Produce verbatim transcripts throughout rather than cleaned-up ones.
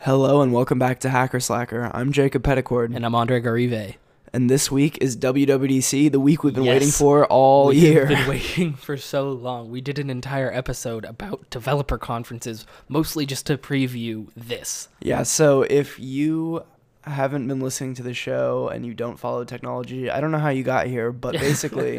Hello and welcome back to Hacker Slacker. I'm Jacob Petticord. And I'm Andre Garive. And this week is W W D C, the week we've been yes. waiting for all we've year. We've been waiting for so long. We did an entire episode about developer conferences, mostly just to preview this. Yeah, so if you haven't been listening to the show and you don't follow technology, I don't know how you got here, but basically...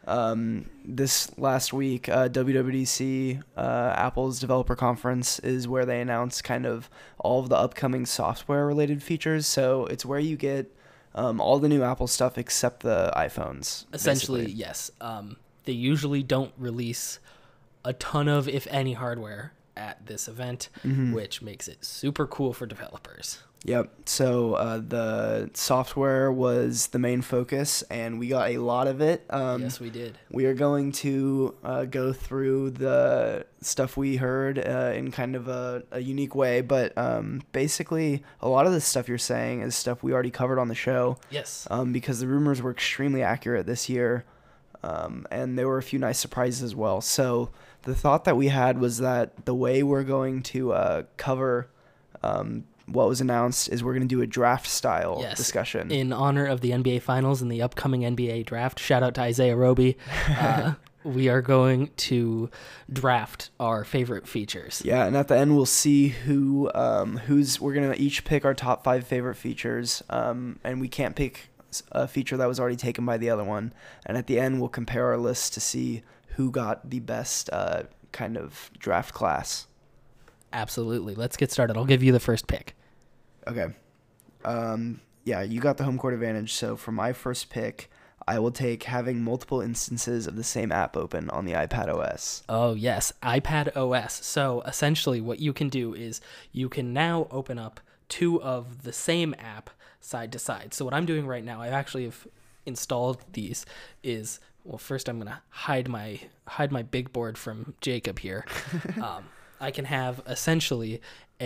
Um, this last week, uh, W W D C, uh, Apple's developer conference, is where they announce kind of all of the upcoming software-related features. So it's where you get um, all the new Apple stuff except the iPhones. Essentially, basically. yes. Um, they usually don't release a ton of, if any, hardware at this event, mm-hmm. which makes it super cool for developers. Yep. So uh, the software was the main focus, and we got a lot of it. Um, yes, we did. We are going to uh, go through the stuff we heard uh, in kind of a, a unique way, but um, basically a lot of the stuff you're saying is stuff we already covered on the show. Yes. Um, because the rumors were extremely accurate this year, um, and there were a few nice surprises as well. So the thought that we had was that the way we're going to uh, cover um, what was announced is we're going to do a draft style yes. discussion. In honor of the N B A Finals and the upcoming N B A draft. Shout out to Isaiah Roby. Uh, we are going to draft our favorite features. Yeah, and at the end we'll see who um, who's we're going to each pick our top five favorite features, um, and we can't pick a feature that was already taken by the other one. And at the end we'll compare our lists to see who got the best uh, kind of draft class. Absolutely. Let's get started. I'll give you the first pick. Okay. Um, yeah, you got the home court advantage. So for my first pick, I will take having multiple instances of the same app open on the iPad O S. Oh, yes. iPad O S. So essentially what you can do is you can now open up two of the same app side to side. So what I'm doing right now, I actually have installed these is, well, first I'm going to hide my hide my big board from Jacob here. um, I can have essentially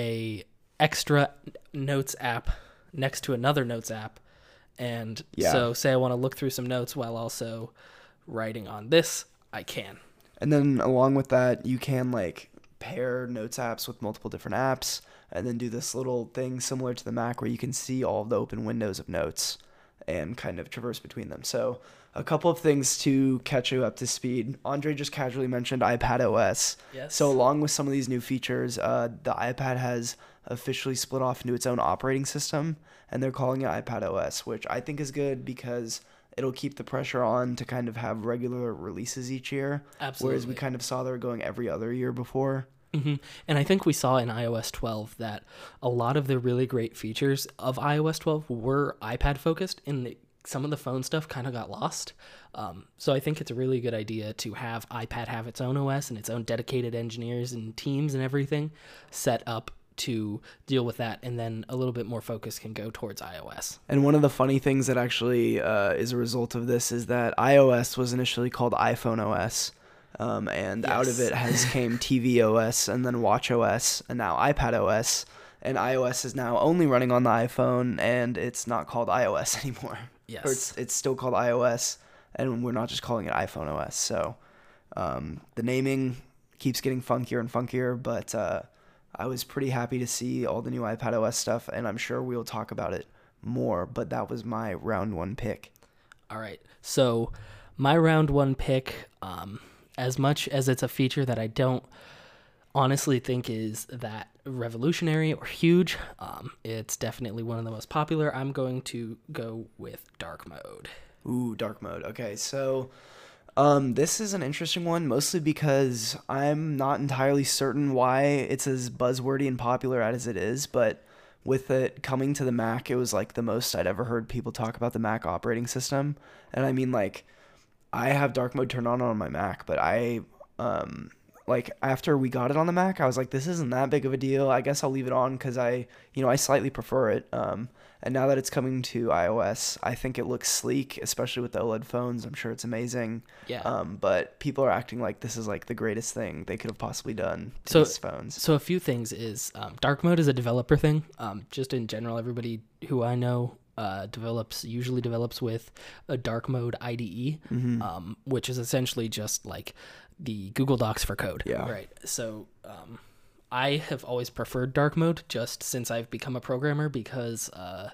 a extra notes app next to another notes app. And yeah. so say I want to look through some notes while also writing on this, I can. And then along with that, you can like pair notes apps with multiple different apps and then do this little thing similar to the Mac where you can see all of the open windows of notes and kind of traverse between them. So a couple of things to catch you up to speed. Andre just casually mentioned iPad O S. Yes. So along with some of these new features, uh, the iPad has officially split off into its own operating system, and they're calling it iPad O S, which I think is good because it'll keep the pressure on to kind of have regular releases each year. Absolutely. Whereas we kind of saw they were going every other year before. Mm-hmm. And I think we saw in i O S twelve that a lot of the really great features of i O S twelve were iPad focused, and the, some of the phone stuff kind of got lost. Um, so I think it's a really good idea to have iPad have its own O S and its own dedicated engineers and teams and everything set up to deal with that, and then a little bit more focus can go towards iOS. And one of the funny things that actually uh, is a result of this is that iOS was initially called iPhone O S. Um, and yes. out of it has came T V O S and then Watch O S and now iPad O S, and iOS is now only running on the iPhone and it's not called iOS anymore. Yes. Or it's, it's still called iOS and we're not just calling it iPhone O S. So um, the naming keeps getting funkier and funkier, but uh, I was pretty happy to see all the new iPad O S stuff, and I'm sure we'll talk about it more, but that was my round one pick. All right. So my round one pick, um, as much as it's a feature that I don't honestly think is that revolutionary or huge, um, it's definitely one of the most popular. I'm going to go with dark mode. Ooh, dark mode. Okay, so um, this is an interesting one, mostly because I'm not entirely certain why it's as buzzwordy and popular as it is, but with it coming to the Mac, it was like the most I'd ever heard people talk about the Mac operating system. And I mean, like, I have dark mode turned on on my Mac, but I, um, like, after we got it on the Mac, I was like, this isn't that big of a deal. I guess I'll leave it on because I, you know, I slightly prefer it. Um, and now that it's coming to iOS, I think it looks sleek, especially with the OLED phones. I'm sure it's amazing. Yeah. Um, but people are acting like this is like the greatest thing they could have possibly done to so, these phones. So a few things is, um, dark mode is a developer thing. Um, just in general, everybody who I know Uh, develops usually develops with a dark mode I D E, mm-hmm. um, which is essentially just like the Google Docs for code. Yeah. Right. So um, I have always preferred dark mode just since I've become a programmer because, uh,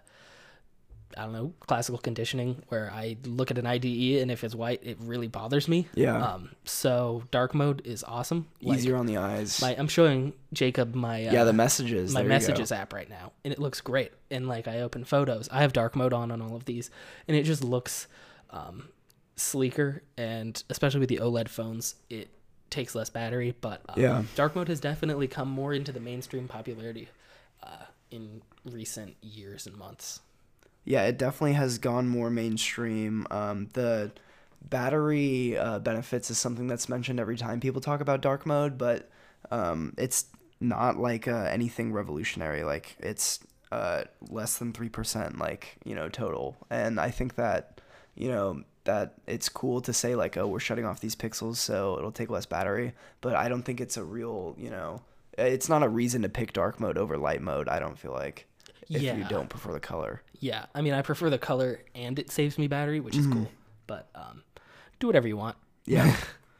I don't know, classical conditioning where I look at an I D E and if it's white, it really bothers me. Yeah. Um, so dark mode is awesome. Easier Like, on the eyes. my, I'm showing Jacob my, uh, yeah, the messages. my there you go. messages app right now and it looks great. And like I open photos, I have dark mode on on all of these and it just looks, um, sleeker, and especially with the OLED phones, it takes less battery, but um, Yeah. dark mode has definitely come more into the mainstream popularity uh, in recent years and months. Yeah, it definitely has gone more mainstream. Um, the battery uh, benefits is something that's mentioned every time people talk about dark mode, but um, it's not like uh, anything revolutionary. Like it's uh, less than three percent, like, you know, total. And I think that, you know, that it's cool to say like, oh, we're shutting off these pixels so it'll take less battery, but I don't think it's a real, you know, it's not a reason to pick dark mode over light mode, I don't feel like, if Yeah. you don't prefer the color. Yeah, I mean, I prefer the color and it saves me battery, which is cool, but um, do whatever you want. Yeah.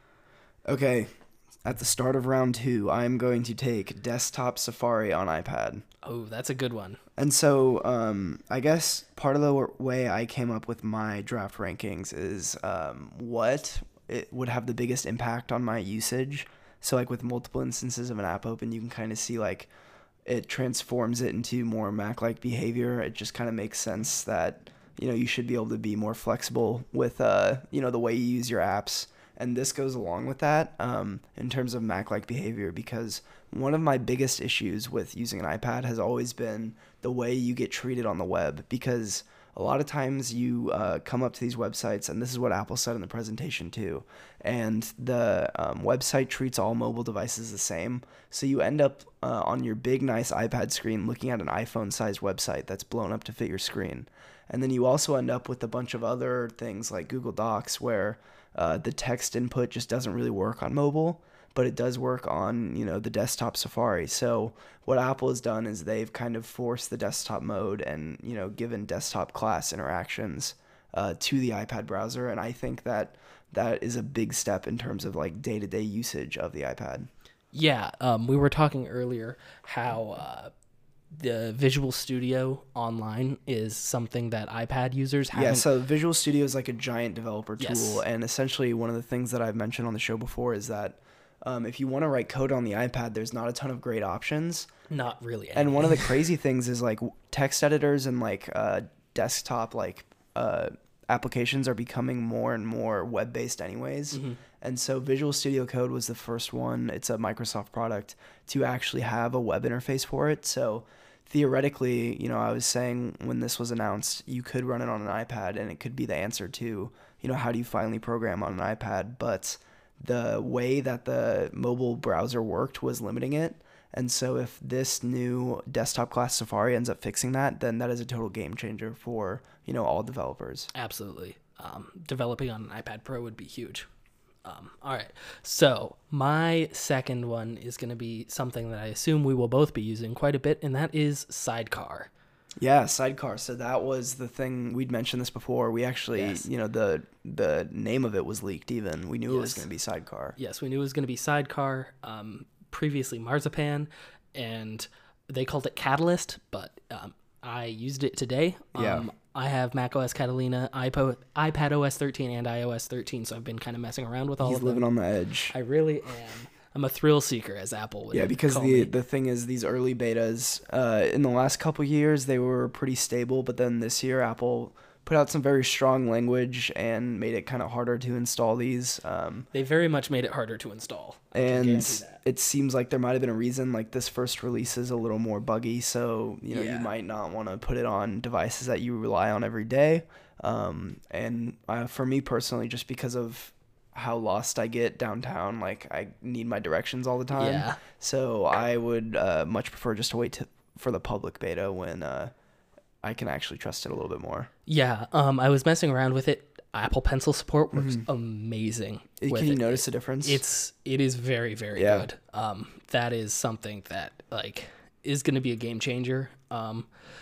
Okay. At the start of round two, I'm going to take Desktop Safari on iPad. Oh, that's a good one. And so, um, I guess part of the w- way I came up with my draft rankings is um, what it would have the biggest impact on my usage. So, like with multiple instances of an app open, you can kind of see like it transforms it into more Mac-like behavior. It just kind of makes sense that, you know, you should be able to be more flexible with, uh, you know, the way you use your apps. And this goes along with that um, in terms of Mac-like behavior, because one of my biggest issues with using an iPad has always been the way you get treated on the web, because a lot of times you uh, come up to these websites, and this is what Apple said in the presentation too, and the um, website treats all mobile devices the same. So you end up uh, on your big, nice iPad screen looking at an iPhone-sized website that's blown up to fit your screen. And then you also end up with a bunch of other things like Google Docs where uh, the text input just doesn't really work on mobile, but it does work on, you know, the desktop Safari. So what Apple has done is they've kind of forced the desktop mode and, you know, given desktop class interactions uh, to the iPad browser. And I think that that is a big step in terms of like day-to-day usage of the iPad. Yeah, um, we were talking earlier how uh, the Visual Studio Online is something that iPad users haven't. Yeah, so Visual Studio is like a giant developer tool, Yes. and essentially one of the things that I've mentioned on the show before is that um, if you want to write code on the iPad, there's not a ton of great options. Not really. Any. And one of the crazy things is like text editors and like uh, desktop like uh, applications are becoming more and more web-based anyways. Mm-hmm. And so Visual Studio Code was the first one, it's a Microsoft product, to actually have a web interface for it. So theoretically, you know, I was saying when this was announced, you could run it on an iPad and it could be the answer to, you know, how do you finally program on an iPad? But the way that the mobile browser worked was limiting it. And so if this new desktop class Safari ends up fixing that, then that is a total game changer for, you know, all developers. Absolutely. Um, developing on an iPad Pro would be huge. Um, all right. So my second one is going to be something that I assume we will both be using quite a bit, and that is Sidecar. Yeah, Sidecar. So that was the thing, we'd mentioned this before. We actually, Yes. you know, the the name of it was leaked even. We knew it was Yes. going to be Sidecar. Yes, we knew it was going to be Sidecar. Um, previously Marzipan, and they called it Catalyst, but um, I used it today. Um, Yeah. I have macOS Catalina, iPo- iPad O S thirteen, and iOS thirteen, so I've been kind of messing around with all He's of living them. on the edge. I really am. I'm a thrill seeker, as Apple would Yeah, because call the me. the thing is, these early betas, uh, in the last couple years, they were pretty stable, but then this year, Apple put out some very strong language and made it kind of harder to install these. Um, They very much made it harder to install. I can and guarantee that. it seems like there might have been a reason, like this first release is a little more buggy, so you know Yeah. you might not want to put it on devices that you rely on every day. Um, and uh, for me personally, just because of how lost I get downtown, like I need my directions all the time. Yeah. So I would uh, much prefer just to wait to, for the public beta when uh, I can actually trust it a little bit more. Yeah, um, I was messing around with it. Apple Pencil support works amazing. Uh, with Can you it. notice a difference? It's it is very very Yeah. good. Um, that is something that like is going to be a game changer. Um, That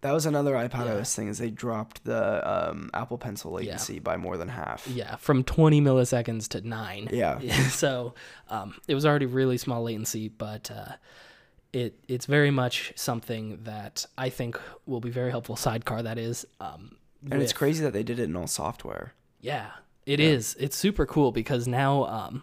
That was another iPadOS Yeah. thing, is they dropped the um, Apple Pencil latency Yeah. by more than half. Yeah, from twenty milliseconds to nine. Yeah. So um, it was already really small latency, but uh, it it's very much something that I think will be very helpful. Sidecar, that is. Um, And it's with- crazy that they did it in all software. Yeah, it Yeah. is. It's super cool because now, um,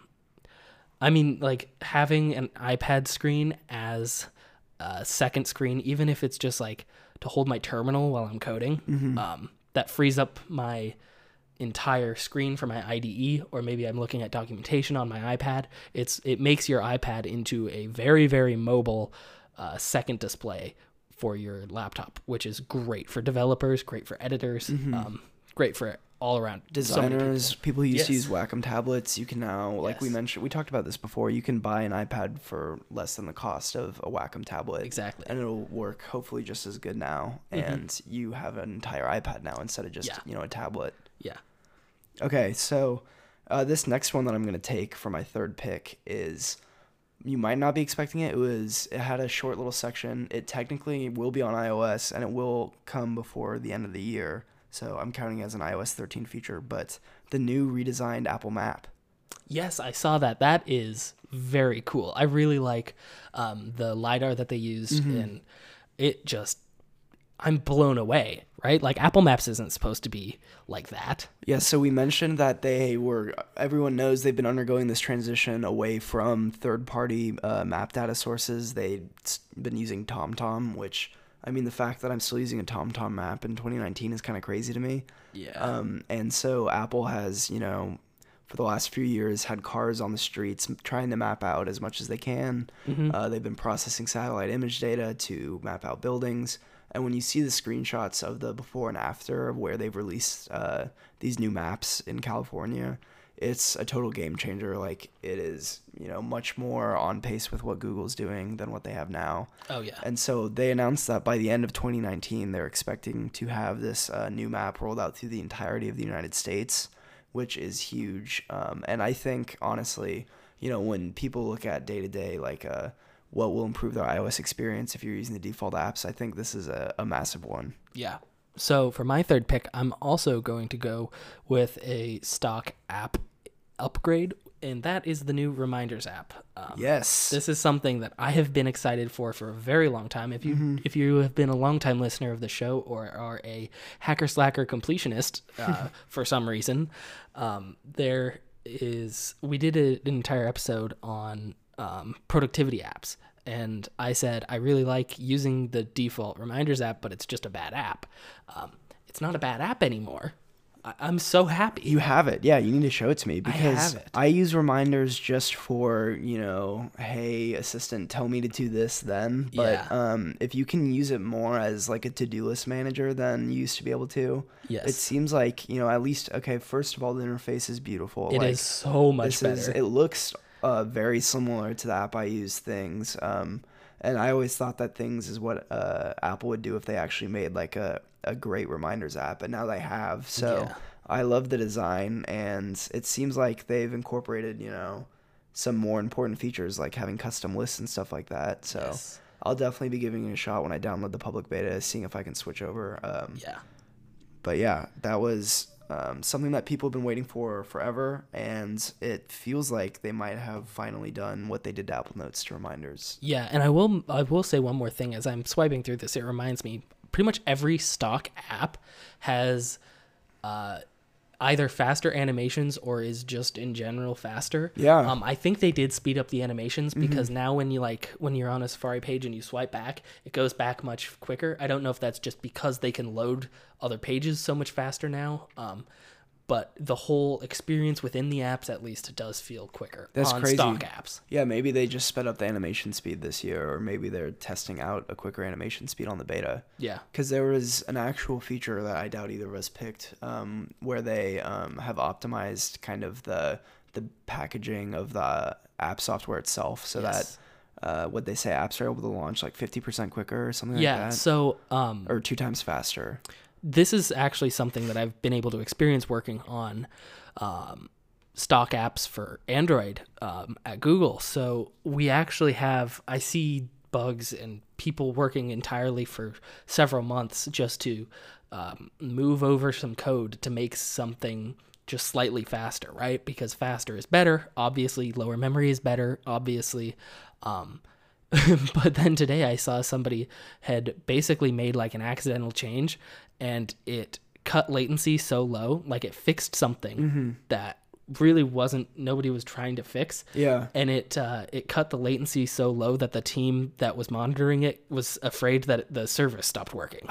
I mean, like having an iPad screen as a second screen, even if it's just like to hold my terminal while I'm coding, Mm-hmm. um, that frees up my entire screen for my I D E, or maybe I'm looking at documentation on my iPad. It's it makes your iPad into a very, very mobile uh, second display for your laptop, which is great for developers, great for editors, um, great for all around so many people. Designers, people who used to Yes. use Wacom tablets, you can now, like we Yes. mentioned, we talked about this before, you can buy an iPad for less than the cost of a Wacom tablet. Exactly. And it'll work hopefully just as good now. And you have an entire iPad now instead of just, Yeah. you know, a tablet. Yeah. Okay, so uh, this next one that I'm going to take for my third pick is, you might not be expecting it. It was, it had a short little section. It technically will be on iOS, and it will come before the end of the year. So I'm counting it as an iOS thirteen feature, but the new redesigned Apple Map. Yes, I saw that. That is very cool. I really like um, the LiDAR that they used, and it just, I'm blown away, right? Like Apple Maps isn't supposed to be like that. Yeah, so we mentioned that they were, everyone knows they've been undergoing this transition away from third-party uh, map data sources. They've been using TomTom, which, I mean, the fact that I'm still using a TomTom map in twenty nineteen is kind of crazy to me. Yeah. Um, and so Apple has, you know, for the last few years had cars on the streets trying to map out as much as they can. Uh, they've been processing satellite image data to map out buildings. And when you see the screenshots of the before and after of where they've released uh, these new maps in California, it's a total game changer. Like, it is, you know, much more on pace with what Google's doing than what they have now. Oh, yeah. And so they announced that by the end of twenty nineteen, they're expecting to have this uh, new map rolled out through the entirety of the United States, which is huge. Um, and I think, honestly, you know, when people look at day-to-day, like, uh, what will improve their iOS experience if you're using the default apps, I think this is a, a massive one. Yeah. So for my third pick, I'm also going to go with a stock app upgrade, and that is the new Reminders app. Um, Yes. This is something that I have been excited for for a very long time. If you if you have been a longtime listener of the show or are a hacker slacker completionist uh, for some reason, um, there is we did a, an entire episode on um, productivity apps. And I said, I really like using the default Reminders app, but it's just a bad app. Um, it's not a bad app anymore. I- I'm so happy. You have it. Yeah, you need to show it to me because have it. I use reminders just for, you know, hey, assistant, tell me to do this then. But Yeah. um, if you can use it more as like a to-do list manager than you used to be able to, Yes. it seems like, you know, at least, okay, first of all, the interface is beautiful. It like, is so much this better. is, it looks uh, very similar to the app I use, Things. Um, and I always thought that Things is what uh, Apple would do if they actually made like a, a great reminders app, and now they have. So Yeah. I love the design, and it seems like they've incorporated, you know, some more important features like having custom lists and stuff like that. So Yes. I'll definitely be giving it a shot when I download the public beta, seeing if I can switch over. Um, Yeah. But yeah, that was um, something that people have been waiting for forever, and it feels like they might have finally done what they did to Apple Notes to reminders. Yeah, and I will I will say one more thing as I'm swiping through this. It reminds me, pretty much every stock app has uh, either faster animations or is just in general faster. Yeah. Um, I think they did speed up the animations because now when you like when you're on a Safari page and you swipe back, it goes back much quicker. I don't know if that's just because they can load other pages so much faster now. Um, but the whole experience within the apps at least does feel quicker That's on crazy. stock apps. Yeah, maybe they just sped up the animation speed this year, or maybe they're testing out a quicker animation speed on the beta. Yeah. Because there was an actual feature that I doubt either of us picked, um, where they um, have optimized kind of the the packaging of the app software itself, so Yes. that uh, what they say apps are able to launch like fifty percent quicker or something Yeah. like that, So um, or two times faster. this is actually something that I've been able to experience working on um, stock apps for Android um, at Google. So we actually have, I see bugs and people working entirely for several months just to um, move over some code to make something just slightly faster, right? Because faster is better. Obviously, lower memory is better. Obviously, um, but then today I saw somebody had basically made like an accidental change, and it cut latency so low, like it fixed something mm-hmm. that really wasn't, nobody was trying to fix. Yeah. And it uh, it cut the latency so low that the team that was monitoring it was afraid that the service stopped working.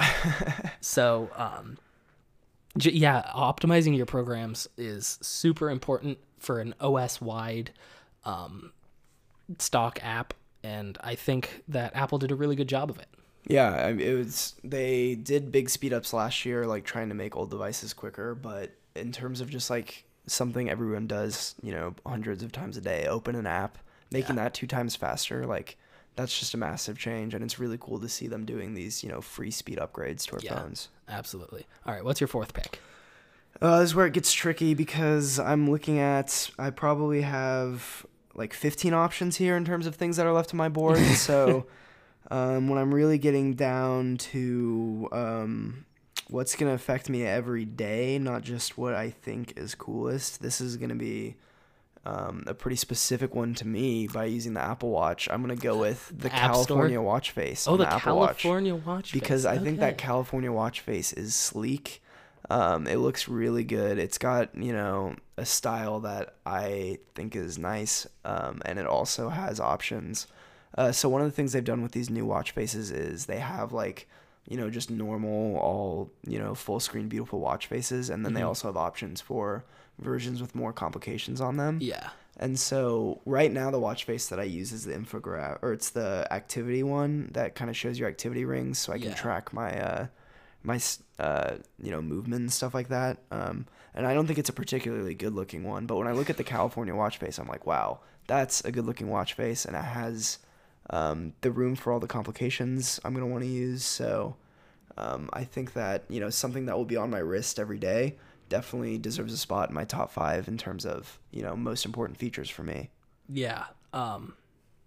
So, um, j- yeah, optimizing your programs is super important for an O S-wide um, stock app, and I think that Apple did a really good job of it. Yeah, it was. They did big speed ups last year, like trying to make old devices quicker. But in terms of just like something everyone does, you know, hundreds of times a day, open an app, making yeah. that two times faster, like that's just a massive change. And it's really cool to see them doing these, you know, free speed upgrades to our yeah, phones. Absolutely. All right, what's your fourth pick? Uh, this is where it gets tricky because I'm looking at. I probably have like fifteen options here in terms of things that are left on my board. So. Um, when I'm really getting down to um, what's going to affect me every day, not just what I think is coolest, this is going to be um, a pretty specific one to me by using the Apple Watch. I'm going to go with the, the California Store? Watch face. Oh, the, the Apple California Watch, Watch face. Because I okay. think that California Watch face is sleek. Um, it looks really good. It's got, you know, a style that I think is nice, um, and it also has options. Uh, so one of the things they've done with these new watch faces is they have like, you know, just normal, all, you know, full screen, beautiful watch faces. And then mm-hmm. they also have options for versions with more complications on them. Yeah. And so right now the watch face that I use is the infograph, or it's the activity one that kind of shows your activity rings. So I can yeah. track my, uh, my, uh, you know, movement and stuff like that. Um, and I don't think it's a particularly good looking one, but when I look at the California watch face, I'm like, wow, that's a good looking watch face. And it has, Um, the room for all the complications I'm going to want to use. So um, I think that, you know, something that will be on my wrist every day definitely deserves a spot in my top five in terms of, you know, most important features for me. Yeah. Um,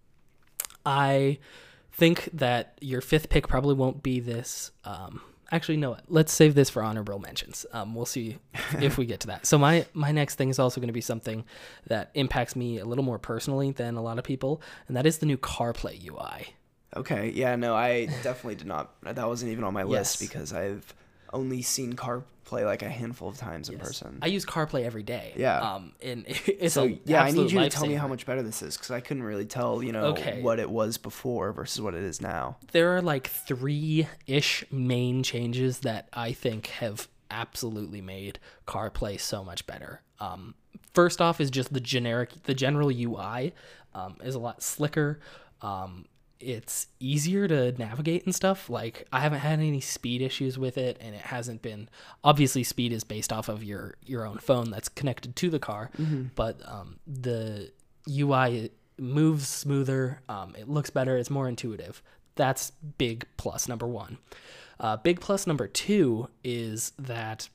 I think that your fifth pick probably won't be this. Um, actually, no, let's save this for honorable mentions. Um, we'll see if we get to that. So my, my next thing is also going to be something that impacts me a little more personally than a lot of people, and that is the new CarPlay U I. Okay. Yeah, no, I definitely did not. That wasn't even on my list Yes. because I've only seen CarPlay like a handful of times in Yes. person. I use CarPlay every day. Yeah. Um, and it's so, a yeah, I need you to tell me lifesaver. how much better this is because I couldn't really tell, you know, Okay. what it was before versus what it is now. There are like three-ish main changes that I think have absolutely made CarPlay so much better. Um, first off is just the generic, the general U I um, is a lot slicker. Um, it's easier to navigate and stuff. Like I haven't had any speed issues with it, and it hasn't been, obviously speed is based off of your, your own phone that's connected to the car, mm-hmm. but um, the U I moves smoother. Um, it looks better. It's more intuitive. That's big plus number one. Uh, big plus number two is that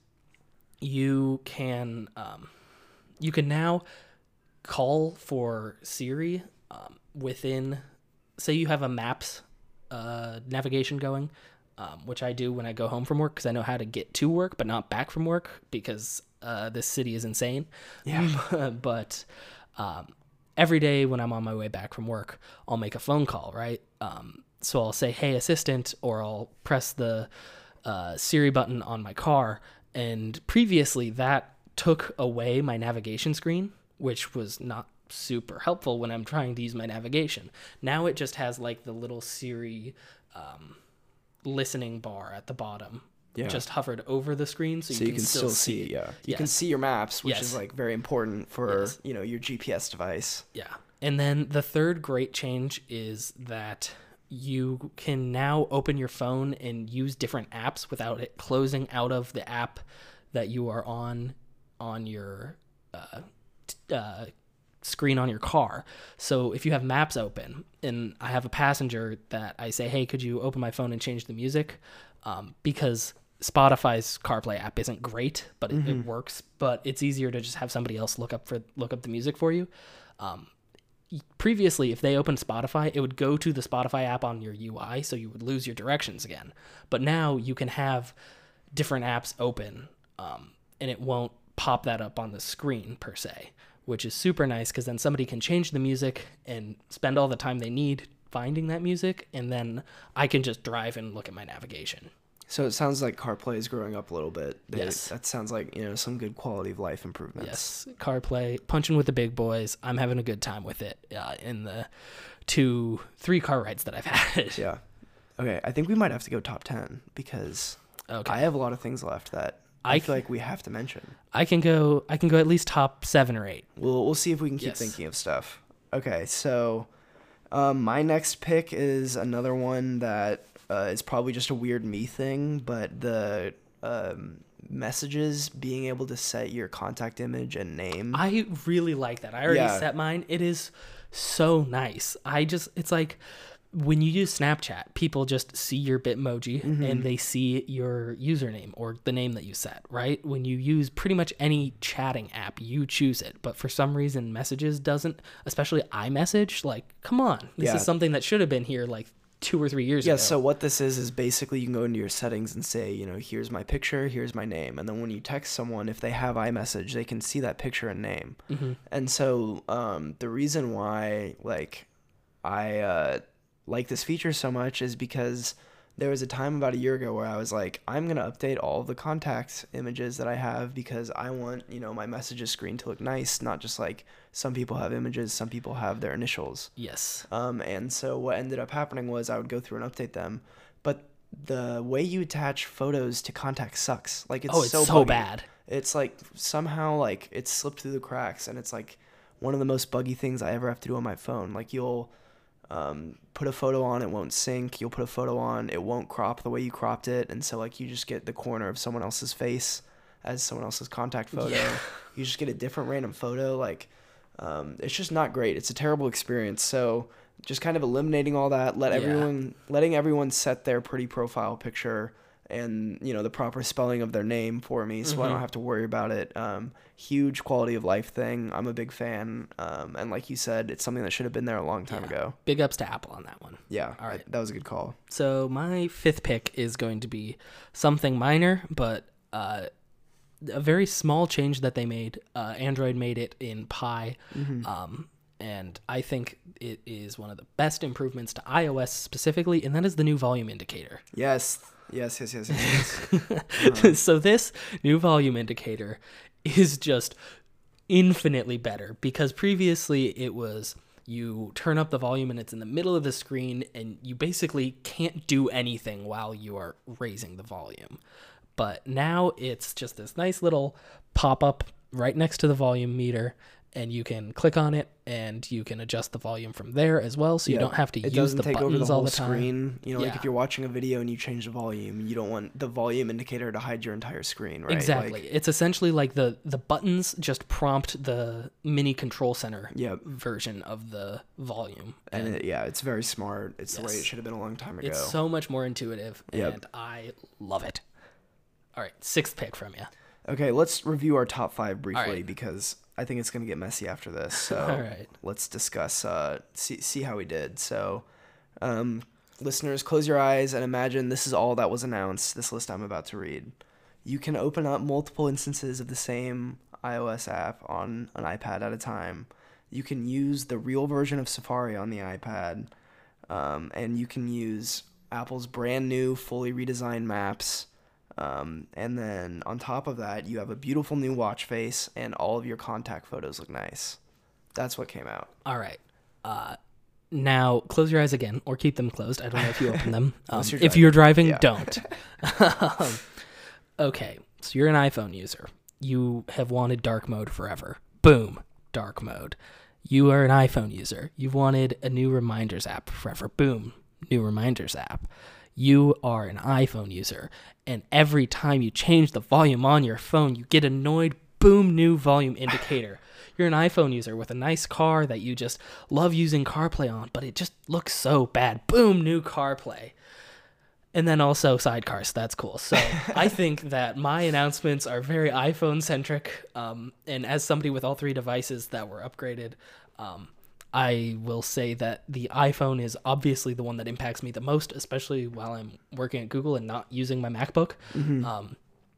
you can um, you can now call for Siri um, within, say you have a Maps uh, navigation going, um, which I do when I go home from work because I know how to get to work but not back from work because uh, this city is insane. Yeah. But um, every day when I'm on my way back from work, I'll make a phone call, right? Um, so I'll say, hey, assistant, or I'll press the uh, Siri button on my car. And previously that took away my navigation screen, which was not super helpful when I'm trying to use my navigation. Now it just has like the little Siri um, listening bar at the bottom. Yeah. Just hovered over the screen, so, so you, you can, can still, still see. see yeah, you yes. can see your maps, which yes. is like very important for yes. you know your G P S device. Yeah, and then the third great change is that you can now open your phone and use different apps without it closing out of the app that you are on on your uh, t- uh, screen on your car. So if you have Maps open and I have a passenger that I say, hey, could you open my phone and change the music? Um, because Spotify's CarPlay app isn't great, but it, mm-hmm. it works. But it's easier to just have somebody else look up for look up the music for you. Um, previously, if they opened Spotify, it would go to the Spotify app on your U I, so you would lose your directions again. But now you can have different apps open, um, and it won't pop that up on the screen per se, which is super nice because then somebody can change the music and spend all the time they need finding that music, and then I can just drive and look at my navigation. So it sounds like CarPlay is growing up a little bit. They, Yes. That sounds like, you know, some good quality of life improvements. Yes, CarPlay, punching with the big boys. I'm having a good time with it uh, in the two, three car rides that I've had. Yeah. Okay, I think we might have to go top ten because Okay. I have a lot of things left that I, I feel like we have to mention. I can go. I can go at least top seven or eight. We'll we'll see if we can keep Yes. thinking of stuff. Okay, so um, my next pick is another one that uh, is probably just a weird me thing, but the um, messages, being able to set your contact image and name. I really like that. I already Yeah. set mine. It is so nice. I just, it's like when you use Snapchat, people just see your Bitmoji Mm-hmm. and they see your username or the name that you set, right? When you use pretty much any chatting app, you choose it. But for some reason, Messages doesn't, especially iMessage. Like, come on. This Yeah. is something that should have been here like two or three years Yeah, ago. so what this is is basically you can go into your settings and say, you know, here's my picture, here's my name. And then when you text someone, if they have iMessage, they can see that picture and name. Mm-hmm. And so um, the reason why, like, I uh, like this feature so much is because there was a time about a year ago where I was like, I'm going to update all of the contact images that I have because I want, you know, my messages screen to look nice, not just like some people have images, some people have their initials. Yes. Um, and so what ended up happening was I would go through and update them, but the way you attach photos to contacts sucks. Like it's oh, it's so, so buggy. bad. It's like somehow like it's slipped through the cracks, and it's like one of the most buggy things I ever have to do on my phone. Like you'll um, put a photo on, it won't sync. You'll put a photo on, it won't crop the way you cropped it, and so like you just get the corner of someone else's face as someone else's contact photo. Yeah. You just get a different random photo. Like um, it's just not great. It's a terrible experience. So just kind of eliminating all that, let Yeah. everyone, letting everyone set their pretty profile picture and, you know, the proper spelling of their name for me, so I Mhm. don't have to worry about it. Um, huge quality of life thing. I'm a big fan. Um, and like you said, it's something that should have been there a long time Yeah. ago. Big ups to Apple on that one. Yeah. All right. That was a good call. So my fifth pick is going to be something minor, but uh, a very small change that they made. Uh, Android made it in Pie, Mm-hmm. um, and I think it is one of the best improvements to iOS specifically, and that is the new volume indicator. Yes. Yes, yes, yes, yes. yes. So this new volume indicator is just infinitely better because previously it was you turn up the volume and it's in the middle of the screen and you basically can't do anything while you are raising the volume. But now it's just this nice little pop-up right next to the volume meter, and you can click on it and you can adjust the volume from there as well, so you Yeah, don't have to it use doesn't the take buttons over the all whole the time. screen. You know, like Yeah. if you're watching a video and you change the volume, you don't want the volume indicator to hide your entire screen, right? Exactly. Like, It's essentially like the the buttons just prompt the mini control center Yep. version of the volume. and it, yeah, it's very smart. It's the way Yes. it should have been a long time ago. It's so much more intuitive, Yep. and I love it. All right, sixth pick from you. Okay, let's review our top five briefly right. because I think it's going to get messy after this. So All right. let's discuss, uh, see, see how we did. So, um, listeners, close your eyes and imagine this is all that was announced, this list I'm about to read. You can open up multiple instances of the same iOS app on an iPad at a time. You can use the real version of Safari on the iPad, um, and you can use Apple's brand new, fully redesigned maps. Um, and then on top of that, you have a beautiful new watch face, and all of your contact photos look nice. That's what came out. All right. Uh, now close your eyes again, or keep them closed. I don't know if you open them. Um, Unless you're if you're driving, Yeah. don't. Um, okay, so you're an iPhone user. You have wanted dark mode forever. Boom, dark mode. You are an iPhone user. You've wanted a new reminders app forever. Boom, new reminders app. You are an iPhone user, and every time you change the volume on your phone, you get annoyed. Boom, new volume indicator. You're an iPhone user with a nice car that you just love using CarPlay on, but it just looks so bad. Boom, new CarPlay. And then also sidecars. That's cool. So I think that my announcements are very iPhone centric. Um, and as somebody with all three devices that were upgraded, um, I will say that the iPhone is obviously the one that impacts me the most, especially while I'm working at Google and not using my MacBook. Mm-hmm. Um,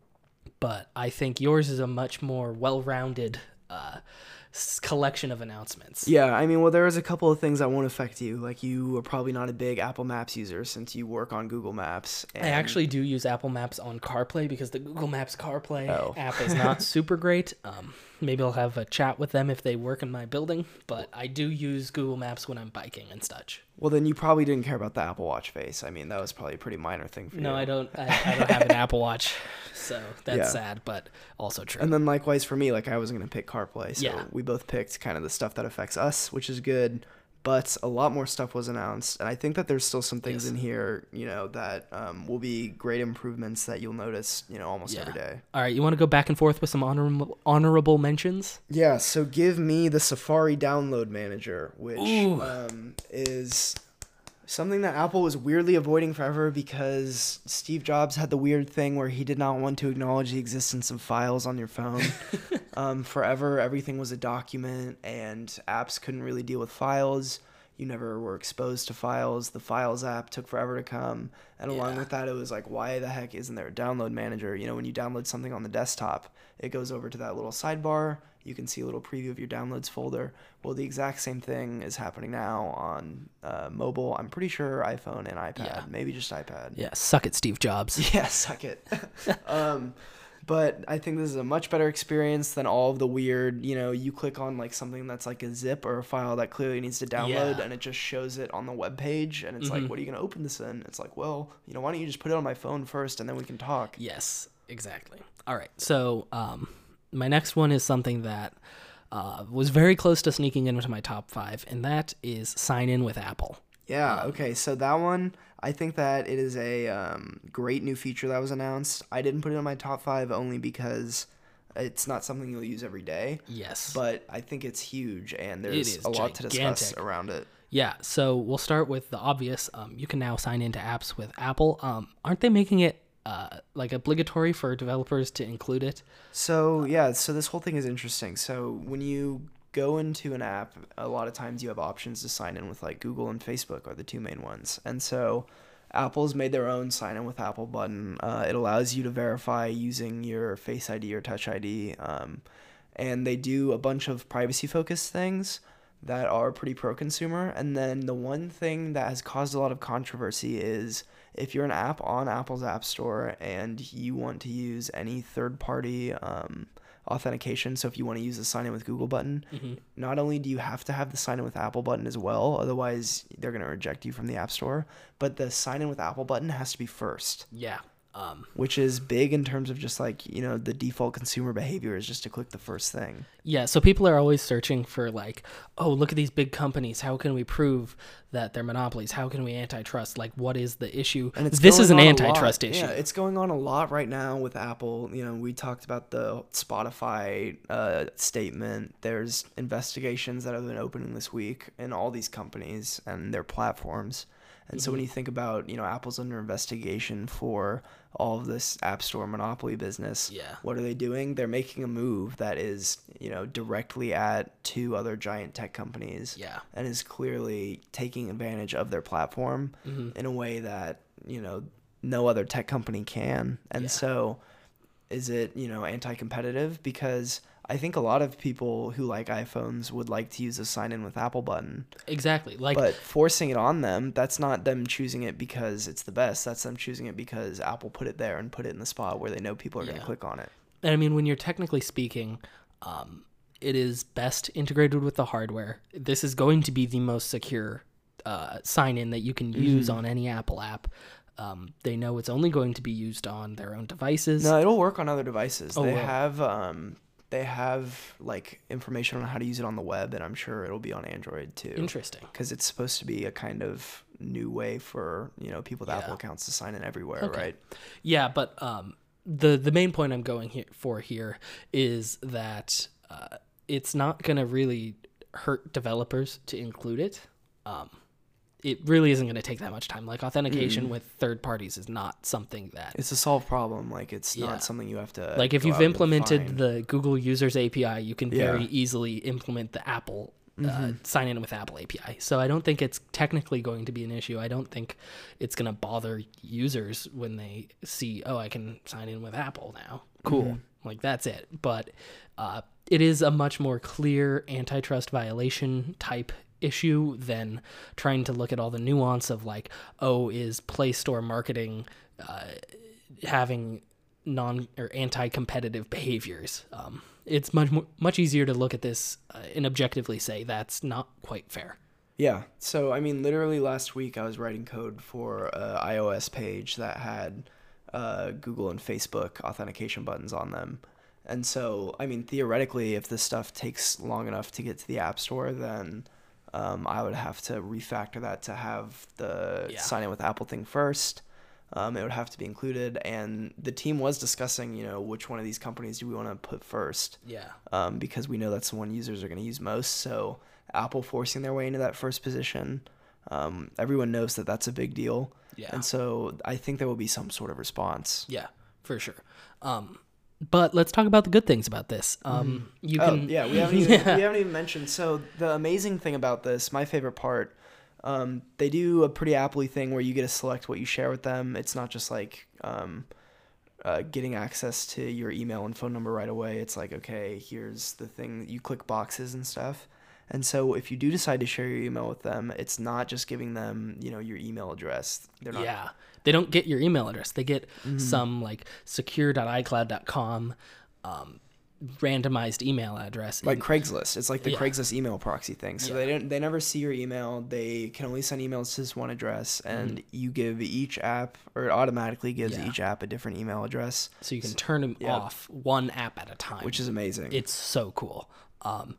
but I think yours is a much more well-rounded uh, s- collection of announcements. Yeah, I mean, well, there's a couple of things that won't affect you. Like, you are probably not a big Apple Maps user since you work on Google Maps. I actually do use Apple Maps on CarPlay because the Google Maps CarPlay Oh. app is not super great. Um, maybe I'll have a chat with them if they work in my building, but I do use Google Maps when I'm biking and such. Well, then you probably didn't care about the Apple Watch face. I mean, that was probably a pretty minor thing for you. No, I don't. I, I don't have an Apple Watch, so that's Yeah. sad, but also true. And then likewise for me, like I wasn't going to pick CarPlay. So Yeah. we both picked kind of the stuff that affects us, which is good. But a lot more stuff was announced. And I think that there's still some things Yes. in here, you know, that um, will be great improvements that you'll notice, you know, almost Yeah. every day. All right, you want to go back and forth with some honorable honorable mentions? Yeah, so give me the Safari Download Manager, which Ooh. um, is something that Apple was weirdly avoiding forever because Steve Jobs had the weird thing where he did not want to acknowledge the existence of files on your phone. um, forever, everything was a document, and apps couldn't really deal with files. You never were exposed to files. The Files app took forever to come. And along Yeah. with that, it was like, why the heck isn't there a download manager? You know, when you download something on the desktop, it goes over to that little sidebar. You can see a little preview of your downloads folder. Well, the exact same thing is happening now on uh, mobile. I'm pretty sure iPhone and iPad, Yeah. maybe just iPad. Yeah, suck it, Steve Jobs. Yeah, suck it. um, but I think this is a much better experience than all of the weird, you know, you click on like something that's like a zip or a file that clearly needs to download Yeah. and it just shows it on the web page and it's Mhm. like, what are you going to open this in? It's like, well, you know, why don't you just put it on my phone first and then we can talk. Yes, exactly. All right, so um, my next one is something that uh, was very close to sneaking into my top five, and that is sign in with Apple. Yeah, okay, so that one, I think that it is a um, great new feature that was announced. I didn't put it in my top five only because it's not something you'll use every day, Yes. but I think it's huge and there's is a lot to discuss gigantic. around it. Yeah, so we'll start with the obvious. Um, you can now sign into apps with Apple. Um, aren't they making it uh, like obligatory for developers to include it? So, yeah, so this whole thing is interesting. So, when you go into an app, a lot of times you have options to sign in with like Google and Facebook are the two main ones. And so, Apple's made their own sign in with Apple button. Uh, it allows you to verify using your Face I D or Touch I D. Um, and they do a bunch of privacy focused things that are pretty pro consumer. And then the one thing that has caused a lot of controversy is if you're an app on Apple's App Store and you want to use any third party um, authentication, so if you want to use the sign in with Google button, Mm-hmm. not only do you have to have the sign in with Apple button as well, otherwise they're going to reject you from the App Store, but the sign in with Apple button has to be first, Yeah. Um, which is big in terms of just like, you know, the default consumer behavior is just to click the first thing. yeah, so people are always searching for like, oh, look at these big companies. How can we prove that they're monopolies? How can we antitrust? Like, what is the issue? And it's this is an going on a antitrust lot. issue. Yeah, it's going on a lot right now with Apple. You know, we talked about the Spotify uh, statement. There's investigations that have been opening this week in all these companies and their platforms. And so when you think about, you know, Apple's under investigation for all of this App Store monopoly business, Yeah. what are they doing? They're making a move that is, you know, directly at two other giant tech companies Yeah. and is clearly taking advantage of their platform Mhm. in a way that, you know, no other tech company can. And Yeah. so is it, you know, anti-competitive? Because I think a lot of people who like iPhones would like to use the sign in with Apple button. Exactly. Like, But forcing it on them, that's not them choosing it because it's the best. That's them choosing it because Apple put it there and put it in the spot where they know people are going Yeah. to click on it. and I mean, when you're technically speaking, um, it is best integrated with the hardware. This is going to be the most secure uh, sign in that you can use Mm-hmm. on any Apple app. Um, they know it's only going to be used on their own devices. No, it'll work on other devices. Oh, they will. have um they have like information on how to use it on the web, and I'm sure it'll be on Android too. Interesting. Because it's supposed to be a kind of new way for, you know, people with Yeah. Apple accounts to sign in everywhere, Okay. right? Yeah, but um, the the main point I'm going here for here is that uh, it's not going to really hurt developers to include it. Um, it really isn't going to take that much time. Like authentication with third parties is not something that. It's a solved problem. Like it's Yeah. not something you have to Like if go you've out and implemented find. the Google Users A P I, you can Yeah. very easily implement the Apple uh, sign in with Apple A P I. So I don't think it's technically going to be an issue. I don't think it's going to bother users when they see, oh, I can sign in with Apple now. Cool. Mm-hmm. Like, that's it. But uh, it is a much more clear antitrust violation type issue than trying to look at all the nuance of like, oh, is Play Store marketing uh, having non or anti-competitive behaviors? Um, it's much more, much easier to look at this uh, and objectively say that's not quite fair. Yeah. So, I mean, literally last week I was writing code for a iOS page that had uh, Google and Facebook authentication buttons on them. And so, I mean, theoretically, if this stuff takes long enough to get to the App Store, then um, I would have to refactor that to have the Yeah. sign in with Apple thing first. Um, it would have to be included, and the team was discussing, you know, which one of these companies do we want to put first? Yeah. Um, because we know that's the one users are going to use most. So Apple forcing their way into that first position, um, everyone knows that that's a big deal. Yeah. And so I think there will be some sort of response. Yeah, for sure. Um, but let's talk about the good things about this. Um, you Oh, can, yeah, we haven't even Yeah. we haven't even mentioned. So the amazing thing about this, my favorite part. Um, they do a pretty Apple-y thing where you get to select what you share with them. It's not just like um, uh, getting access to your email and phone number right away. It's like, okay, here's the thing. You click boxes and stuff. And so if you do decide to share your email with them, it's not just giving them, you know, your email address. They're not. Yeah. They don't get your email address. They get Mm-hmm. some like secure dot i cloud dot com um, randomized email address. Like And- Craigslist. It's like the Yeah. Craigslist email proxy thing. So Yeah. they don't they never see your email. They can only send emails to this one address, and you give each app, or it automatically gives Yeah. each app a different email address, so you can turn them yeah. off one app at a time. which is amazing. It's so cool. Um,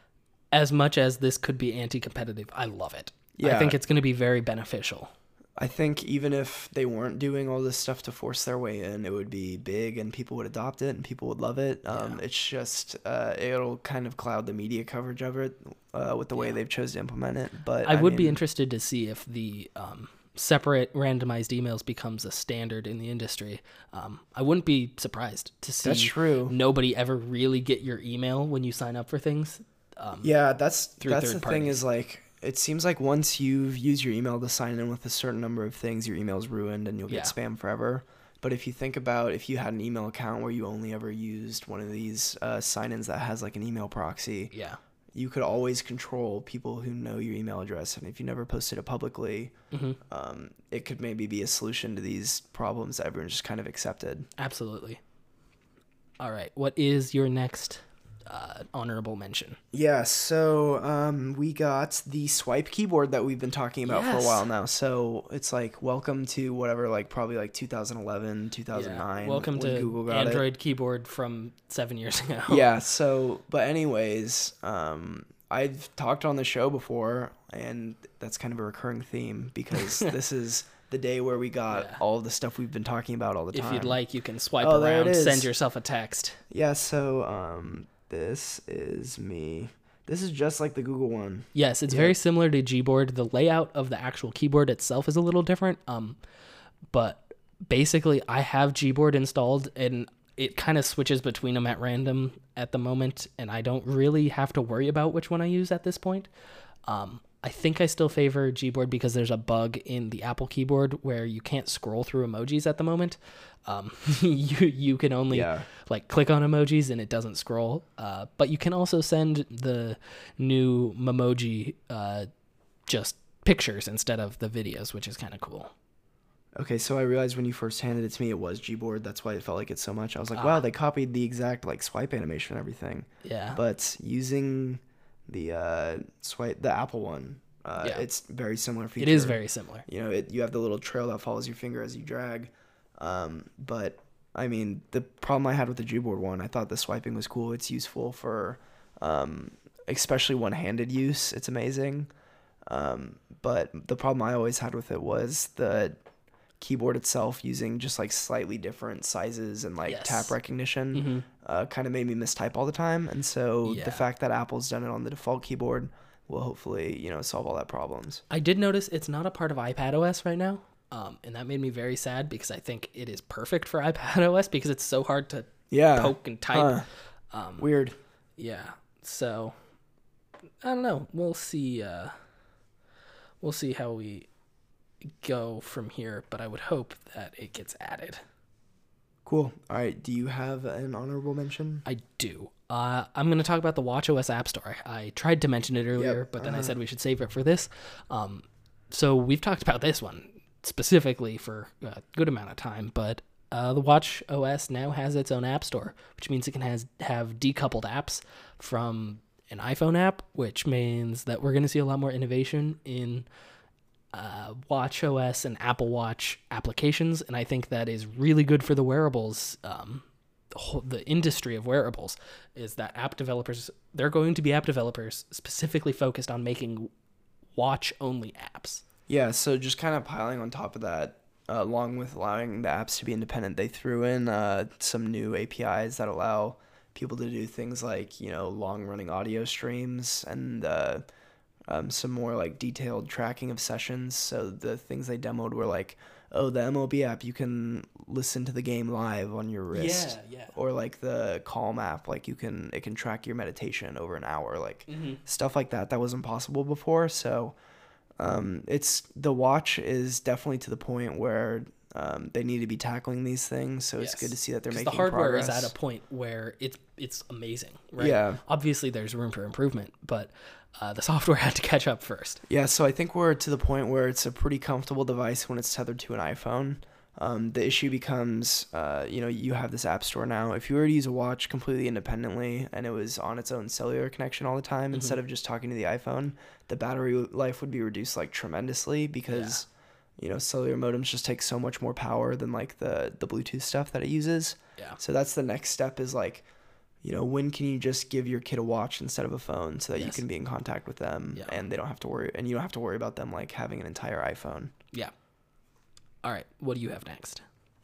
as much as this could be anti-competitive, I love it. I Yeah. think it's going to be very beneficial. I think even if they weren't doing all this stuff to force their way in, it would be big and people would adopt it and people would love it. Um, Yeah. It's just, uh, it'll kind of cloud the media coverage of it uh, with the way Yeah. they've chosen to implement it. But I would be mean, interested to see if the um, separate randomized emails becomes a standard in the industry. Um, I wouldn't be surprised to see That's true. nobody ever really get your email when you sign up for things. Um, Yeah, that's through that's third the thing parties. is like, it seems like once you've used your email to sign in with a certain number of things, your email's ruined and you'll get Yeah. spam forever. But if you think about if you had an email account where you only ever used one of these uh, sign-ins that has like an email proxy, Yeah. you could always control people who know your email address. And if you never posted it publicly, hmm um, it could maybe be a solution to these problems that everyone just kind of accepted. Absolutely. All right. What is your next uh, honorable mention? Yeah, so um, we got the swipe keyboard that we've been talking about for Yes. a while now. So it's like welcome to whatever, like probably like two thousand eleven, two thousand nine. Welcome when to Google got Android keyboard from seven years ago. It. Yeah, so, but anyways, um, I've talked on the show before, and that's kind of a recurring theme because this is the day where we got Yeah. all the stuff we've been talking about all the time. If you'd like, you can swipe Oh, there it around, is. send yourself a text. Yeah, so um, this is me. This is just like the Google one. Yes, it's Yeah. very similar to Gboard. The layout of the actual keyboard itself is a little different. Um, but basically, I have Gboard installed, and it kind of switches between them at random at the moment, and I don't really have to worry about which one I use at this point. Um, I think I still favor Gboard because there's a bug in the Apple keyboard where you can't scroll through emojis at the moment. Um, you you can only Yeah. like click on emojis and it doesn't scroll. Uh, but you can also send the new Memoji uh, just pictures instead of the videos, which is kind of cool. Okay, so I realized when you first handed it to me, it was Gboard. That's why it felt like it so much. I was like, Ah. wow, they copied the exact like swipe animation and everything. Yeah. But using the uh, swipe, the Apple one, uh, Yeah. it's very similar feature. It is very similar. You know, it, you have the little trail that follows your finger as you drag. Um, but I mean, the problem I had with the Gboard one, I thought the swiping was cool. It's useful for, um, especially one-handed use. It's amazing. Um, but the problem I always had with it was the keyboard itself using just like slightly different sizes and like Yes. tap recognition hmm uh, kind of made me mistype all the time. And so Yeah. the fact that Apple's done it on the default keyboard will hopefully, you know, solve all that problems. I did notice it's not a part of iPadOS right now. Um, and that made me very sad because I think it is perfect for iPadOS because it's so hard to Yeah. poke and type. Huh. Um, Weird. Yeah. So I don't know. We'll see. Uh, we'll see how we go from here, but I would hope that it gets added. Cool. All right. Do you have an honorable mention? I do. Uh, I'm going to talk about the watchOS App Store. I, I tried to mention it earlier, Yep, but then uh-huh. I said we should save it for this. Um, so we've talked about this one specifically for a good amount of time, but uh, the watchOS now has its own App Store, which means it can has, have decoupled apps from an iPhone app, which means that we're going to see a lot more innovation in uh, watchOS and Apple Watch applications, and I think that is really good for the wearables. Um, the, whole, the industry of wearables is that app developers, they're going to be app developers specifically focused on making watch-only apps. Yeah, so just kind of piling on top of that, uh, along with allowing the apps to be independent, they threw in uh, some new A P Is that allow people to do things like, you know, long-running audio streams and uh, um, some more like detailed tracking of sessions. So the things they demoed were like, oh, the M L B app, you can listen to the game live on your wrist. Yeah, yeah. Or like the Calm app, like you can it can track your meditation over an hour, like Mm-hmm. stuff like that that wasn't possible before. So um, it's the watch is definitely to the point where um, they need to be tackling these things. So it's Yes. good to see that they're 'Cause making the hardware progress. is at a point where it's it's amazing, right? Yeah. Obviously, there's room for improvement, but uh, the software had to catch up first. Yeah, so I think we're to the point where it's a pretty comfortable device when it's tethered to an iPhone. Um, the issue becomes, uh, you know, you have this app store now. If you were to use a watch completely independently and it was on its own cellular connection all the time, Mm-hmm. instead of just talking to the iPhone, the battery life would be reduced like tremendously because, you know, cellular modems just take so much more power than like the, the Bluetooth stuff that it uses. Yeah. So that's the next step is like, you know, when can you just give your kid a watch instead of a phone so that you Yes. can be in contact with them Yeah. and they don't have to worry and you don't have to worry about them like having an entire iPhone. Yeah. All right. What do you have next?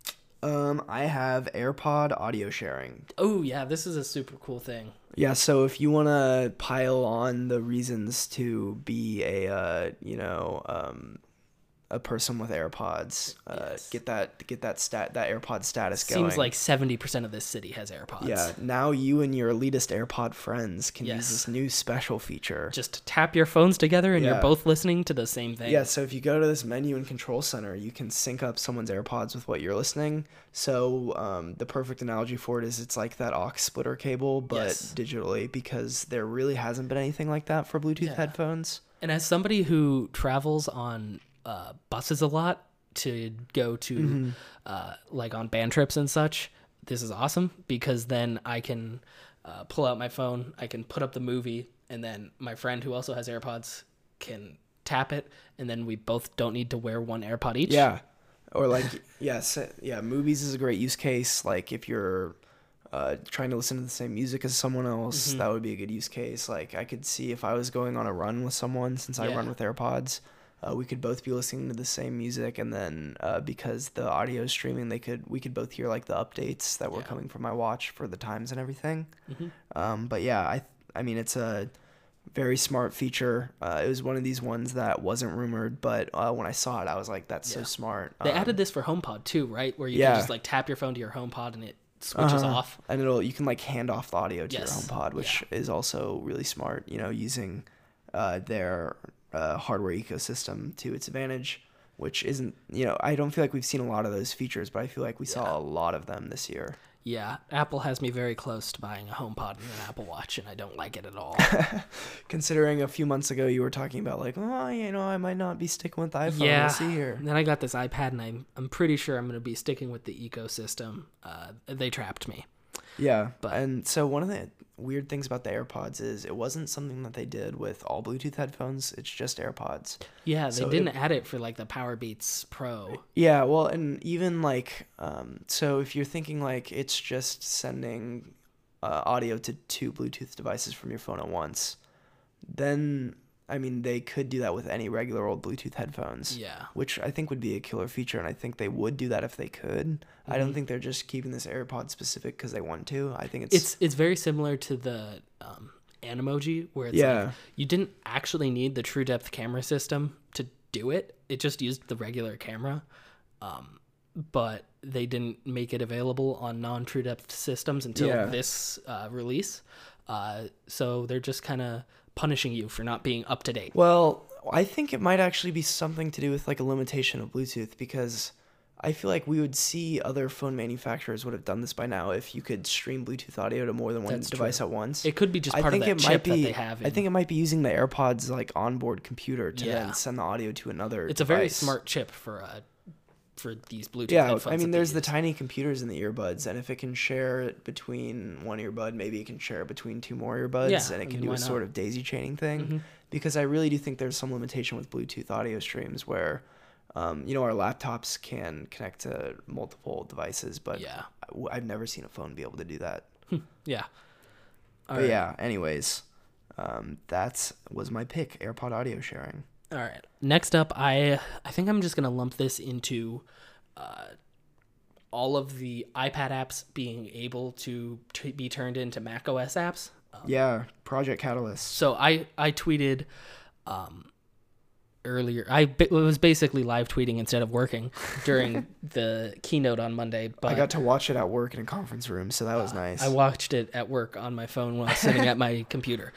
Um, I have AirPod audio sharing. Oh, yeah. This is a super cool thing. Yeah, so if you want to pile on the reasons to be a, uh, you know, um, a person with AirPods, uh, Yes. get that get that stat that AirPod status going. Seems like seventy percent of this city has AirPods. Yeah, now you and your elitist AirPod friends can Yes. use this new special feature. Just tap your phones together and Yeah. you're both listening to the same thing. Yeah, so if you go to this menu and control center, you can sync up someone's AirPods with what you're listening. So um, the perfect analogy for it is it's like that aux splitter cable, but Yes. digitally, because there really hasn't been anything like that for Bluetooth Yeah. headphones. And as somebody who travels on uh, buses a lot to go to, Mm-hmm. uh, like on band trips and such, this is awesome because then I can uh, pull out my phone, I can put up the movie, and then my friend who also has AirPods can tap it, and then we both don't need to wear one AirPod each. Yeah. Or like, yes, yeah, movies is a great use case. Like if you're uh, trying to listen to the same music as someone else, Mm-hmm. that would be a good use case. Like I could see if I was going on a run with someone, since I Yeah. run with AirPods, uh, we could both be listening to the same music, and then uh, because the audio is streaming, they could we could both hear like the updates that were Yeah. coming from my watch for the times and everything. Mm-hmm. Um, but yeah, I I mean it's a very smart feature. Uh, it was one of these ones that wasn't rumored, but uh, when I saw it, I was like, "That's so Yeah. smart." They Um, added this for HomePod too, right? Where you yeah. can just like tap your phone to your HomePod and it switches Uh-huh. off. and it'll you can like hand off the audio to Yes. your HomePod, which is also really smart. You know, using uh, their uh, hardware ecosystem to its advantage, which isn't you know I don't feel like we've seen a lot of those features, but I feel like we Yeah. saw a lot of them this year. Yeah, Apple has me very close to buying a HomePod and an Apple Watch, and I don't like it at all. Considering a few months ago you were talking about like, oh, you know, I might not be sticking with the iPhone. Yeah. We'll see here. And then I got this iPad, and I'm I'm pretty sure I'm going to be sticking with the ecosystem. Uh, they trapped me. Yeah, But- and so one of the weird things about the AirPods is it wasn't something that they did with all Bluetooth headphones. It's just AirPods. Yeah, they So didn't it- add it for like the Powerbeats Pro. Yeah, well, and even like, um, so if you're thinking like it's just sending uh, audio to two Bluetooth devices from your phone at once, then I mean they could do that with any regular old Bluetooth headphones. Yeah. Which I think would be a killer feature, and I think they would do that if they could. I don't Mhm. think they're just keeping this AirPod specific because they want to. I think it's It's it's very similar to the um, Animoji, where it's Yeah. like you didn't actually need the True Depth camera system to do it. It just used the regular camera. Um, but they didn't make it available on non-True Depth systems until Yeah. this uh, release. Uh, so they're just kind of punishing you for not being up to date. Well, I think it might actually be something to do with like a limitation of Bluetooth, because I feel like we would see other phone manufacturers would have done this by now if you could stream Bluetooth audio to more than one That's device true. at once. It could be just I part of think that it chip might be, that they have. In, I think it might be using the AirPods like onboard computer to Yeah. then send the audio to another it's a device. very smart chip for uh, for these Bluetooth Yeah, headphones. I mean, that they there's the use. tiny computers in the earbuds, and if it can share it between one earbud, maybe it can share it between two more earbuds, Yeah, and I it can mean, do why a sort not? of daisy chaining thing. Mhm. Because I really do think there's some limitation with Bluetooth audio streams where, um, you know, our laptops can connect to multiple devices, but Yeah. I- I've never seen a phone be able to do that. Yeah. All but right. yeah, anyways, um, that was my pick, AirPod audio sharing. All right. Next up, I I think I'm just gonna lump this into uh, all of the iPad apps being able to t- be turned into macOS apps. Um, Yeah, Project Catalyst. So I I tweeted um, earlier. I b- was basically live tweeting instead of working during the keynote on Monday. But I got to watch it at work in a conference room, so that was nice. I watched it at work on my phone while sitting at my computer.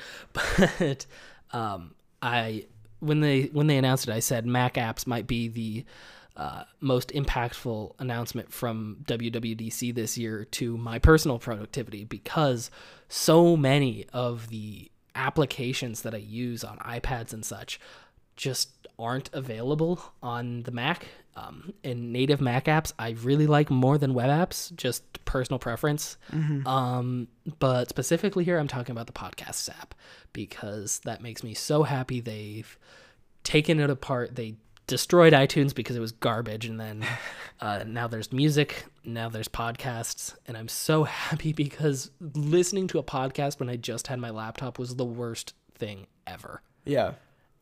But um, I when they when they announced it, I said Mac apps might be the uh, most impactful announcement from W W D C this year to my personal productivity, because so many of the applications that I use on iPads and such just aren't available on the Mac. Um, and native Mac apps, I really like more than web apps, just personal preference. Mm-hmm. Um, but specifically here, I'm talking about the Podcasts app, because that makes me so happy. They've taken it apart. They destroyed iTunes because it was garbage. And then uh, now there's music. Now there's podcasts. And I'm so happy, because listening to a podcast when I just had my laptop was the worst thing ever. Yeah.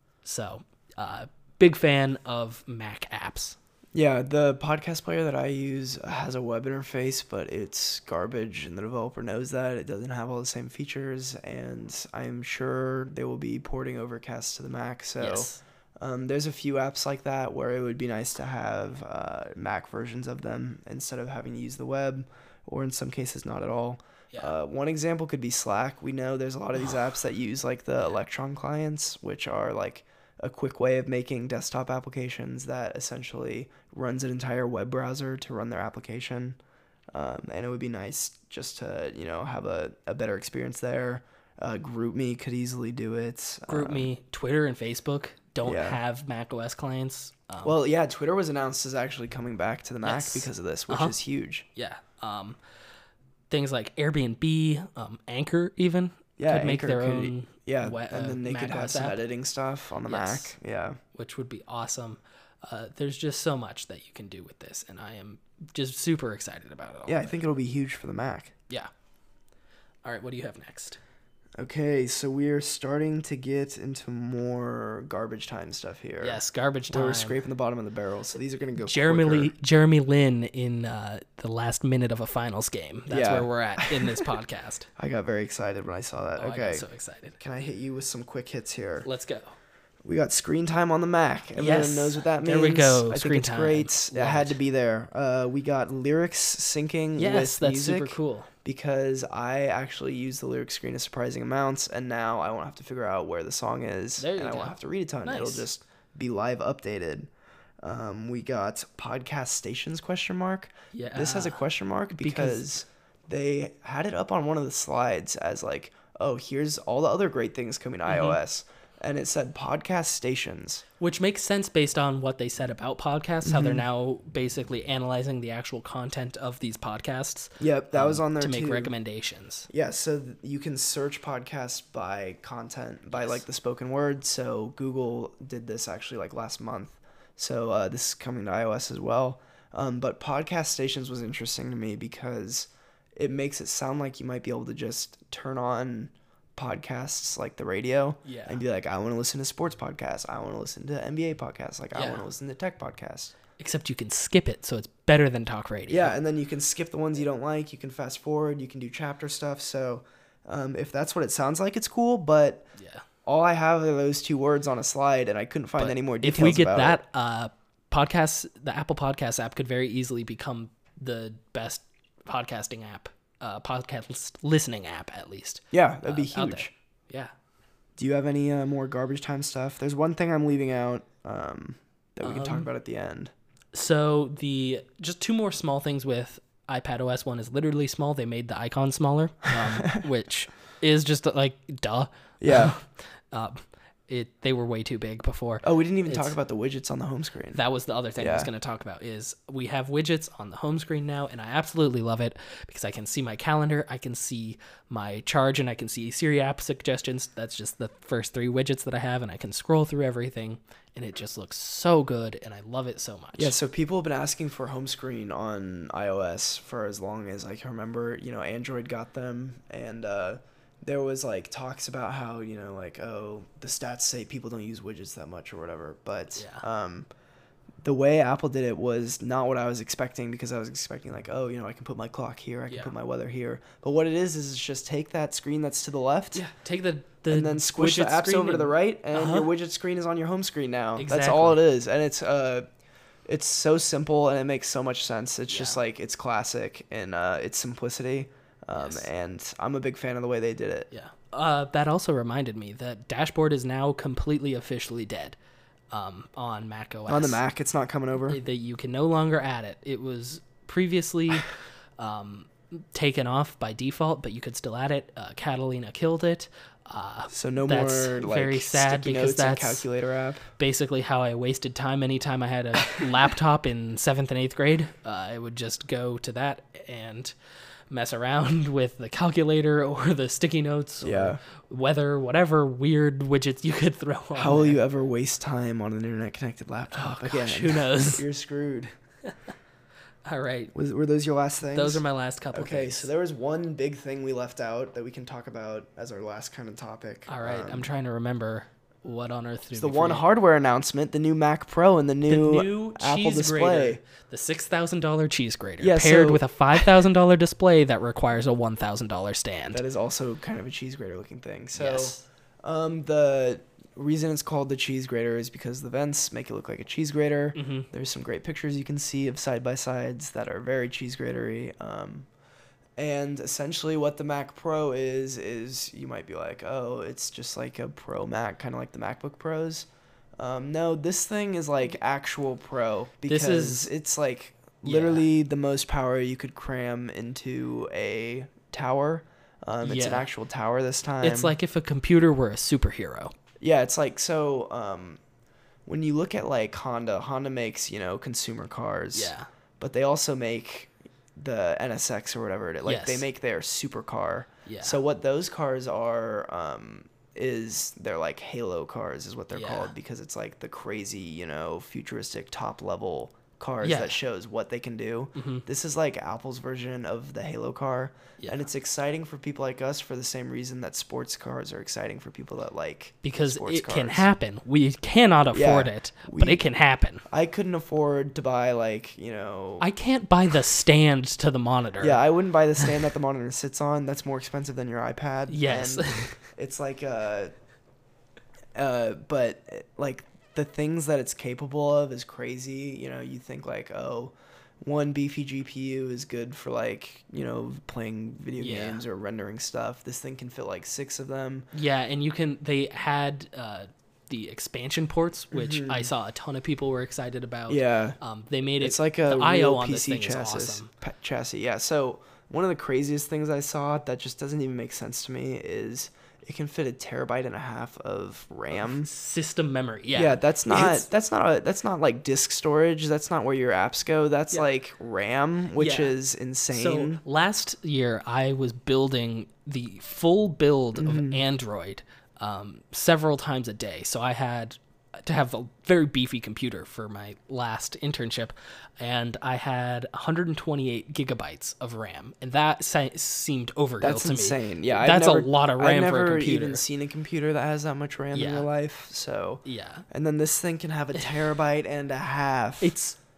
So, uh, big fan of Mac apps. Yeah, the podcast player that I use has a web interface, but it's garbage, and the developer knows that. It doesn't have all the same features, and I'm sure they will be porting Overcast to the Mac. So Yes. um, there's a few apps like that where it would be nice to have uh, Mac versions of them instead of having to use the web, or in some cases not at all. Yeah. Uh, one example could be Slack. We know there's a lot of these apps that use like the Electron clients, which are like a quick way of making desktop applications that essentially runs an entire web browser to run their application. Um, and it would be nice just to, you know, have a, a better experience there. Uh, GroupMe could easily do it. GroupMe, um, Twitter, and Facebook don't yeah. have macOS clients. Um, Well, yeah, Twitter was announced as actually coming back to the Mac Yes. because of this, which Uh-huh. is huge. yeah. Um, things like Airbnb, um, Anchor even Yeah, could make Anchor their could- own, Yeah, we- and then uh, they could have macOS some app. editing stuff on the Yes. Mac. Yeah. which would be awesome. Uh, there's just so much that you can do with this, and I am just super excited about it all. Yeah, I think it'll be huge for the Mac. Yeah. All right, what do you have next? Okay, so we are starting to get into more garbage time stuff here. Yes, garbage time. We're scraping the bottom of the barrel, so these are going to go Jeremy quicker. Lee, Jeremy Lin in uh, the last minute of a finals game. That's Yeah. where we're at in this podcast. I got very excited when I saw that. Oh, I okay, got so excited. can I hit you with some quick hits here? Let's go. We got screen time on the Mac. Everyone Yes, knows what that means. there we go, I screen think it's time. great. It Love had it. to be there. Uh, we got lyrics syncing Yes, with that's music. super cool. Because I actually use the lyric screen a surprising amounts, and now I won't have to figure out where the song is, There you and I go. won't have to read a ton. Nice. It'll just be live updated. Um, we got podcast stations question mark. Yeah. This has a question mark because, because- they had it up on one of the slides as like, oh, here's all the other great things coming to Mm-hmm. iOS, and it said podcast stations. Which makes sense based on what they said about podcasts, how they're Mm-hmm. now basically analyzing the actual content of these podcasts. Yep, that um, was on there to make too. recommendations. Yeah, so th- you can search podcasts by content, by like the spoken word. So Google did this actually like last month. So uh, this is coming to iOS as well. Um, but podcast stations was interesting to me because it makes it sound like you might be able to just turn on podcasts like the radio Yeah. and be like, I want to listen to sports podcasts. I want to listen to N B A podcasts. Like I Yeah. want to listen to tech podcasts. Except you can skip it, so it's better than talk radio. Yeah, and then you can skip the ones you don't like. You can fast forward. You can do chapter stuff. So um, if that's what it sounds like, it's cool. But Yeah. all I have are those two words on a slide, and I couldn't find But any more details if we get about that, it. uh, podcasts, the Apple Podcast app could very easily become the best podcasting app uh, podcast listening app, at least. Yeah, that'd be uh, out there. huge. Yeah. Do you have any uh, more garbage time stuff? There's one thing I'm leaving out um, that we can talk Um, about at the end. So the just two more small things with iPadOS. One is literally small. They made the icon smaller, um, which is just like duh. Yeah. uh, it they were way too big before. Oh, we didn't even It's- talk about the widgets on the home screen. That was the other thing I was Yeah. going to talk about is we have widgets on the home screen now, and I absolutely love it because I can see my calendar, I can see my charge, and I can see Siri app suggestions. That's just the first three widgets that I have, and I can scroll through everything, and it just looks so good, and I love it so much. Yeah, so people have been asking for home screen on iOS for as long as I can remember. You know, Android got them, and uh, there was like talks about how, you know, like, oh, the stats say people don't use widgets that much or whatever. But Yeah. um, the way Apple did it was not what I was expecting, because I was expecting like, oh, you know, I can put my clock here, I can Yeah. put my weather here. But what it is is it's just take that screen that's to the left. Yeah, take the, the And then squish the widget apps screen over to the and- right, and Uh-huh. your widget screen is on your home screen now. That's all it Exactly. is, and it's uh, it's so simple and it makes so much sense. It's just Yeah. like it's classic in uh, its simplicity, um, Yes. and I'm a big fan of the way they did it. Yeah. Uh, that also reminded me that Dashboard is now completely officially dead um, on Mac O S. On the Mac, it's not coming over. That you can no longer add it. It was previously um, taken off by default, but you could still add it. Uh, Catalina killed it. Uh, So no that's more like very sad sticky because notes and that's calculator app. basically how I wasted time anytime I had a laptop in seventh and eighth grade. Uh, I would just go to that and mess around with the calculator or the sticky notes or Yeah. weather, whatever weird widgets you could throw on How will there. you ever waste time on an internet connected laptop Oh, again? gosh, who knows? You're screwed. All right. Was, were those your last things? Those are my last couple Okay, things. so there was one big thing we left out that we can talk about as our last kind of topic. All right, Um, I'm trying to remember what on earth did It's the we one forget? hardware announcement, the new Mac Pro and the the new, new Apple cheese display. grater, the six thousand dollar cheese grater, Yeah, paired so- with a five thousand dollar display that requires a one thousand dollar stand. That is also kind of a cheese grater looking thing. So, Yes. um, the reason it's called the cheese grater is because the vents make it look like a cheese grater. Mm-hmm. There's some great pictures you can see of side by sides that are very cheese gratery. Um, and essentially, what the Mac Pro is is you might be like, oh, it's just like a Pro Mac, kind of like the MacBook Pros. Um, no, this thing is like actual Pro because This is- it's like Yeah. literally the most power you could cram into a tower. Um, it's an Yeah. actual tower this time. It's like if a computer were a superhero. Yeah, it's like so. Um, when you look at like Honda, Honda makes, you know, consumer cars. Yeah. But they also make the N S X or whatever it is. Like Yes. they make their supercar. Yeah. So what those cars are um, is they're like Halo cars is what they're Yeah. called, because it's like the crazy, you know, futuristic top level cars Yeah. that shows what they can do. Mhm. This is like Apple's version of the Halo car. Yeah. And it's exciting for people like us for the same reason that sports cars are exciting for people that like because sports it can cars. happen. We cannot afford Yeah, it, but we- it can happen. I couldn't afford to buy like, you know, I can't buy the stand to the monitor. yeah, I wouldn't buy the stand that the monitor sits on. That's more expensive than your iPad. Yes. And it's like uh uh but uh, like the things that it's capable of is crazy. You know, you think like, oh, one beefy G P U is good for like, you know, playing video Yeah. games or rendering stuff. This thing can fit like six of them. Yeah, and you can. They had uh, the expansion ports, which I saw a ton of people were excited about. Mm-hmm. Yeah. Um, they made it. It's like a the I O real on this P C thing is chassis. awesome. pa- chassis. Yeah. So one of the craziest things I saw that just doesn't even make sense to me is it can fit a terabyte and a half of RAM. System memory. Yeah. Yeah, that's not It's- that's not a that's not like disk storage. That's not where your apps go. That's Yeah. like RAM, which Yeah. is So insane. last year, I was building the full build Mm-hmm. of Android um, several times a day. So I had to have a very beefy computer for my last internship, and I had one hundred twenty-eight gigabytes of RAM, and that se- seemed overkill That's to me. insane. Yeah, I've that's never, a lot of I've RAM never for a computer. even seen a computer that has that much RAM in Yeah. real life. So Yeah, and then this thing can have a terabyte and a half. it's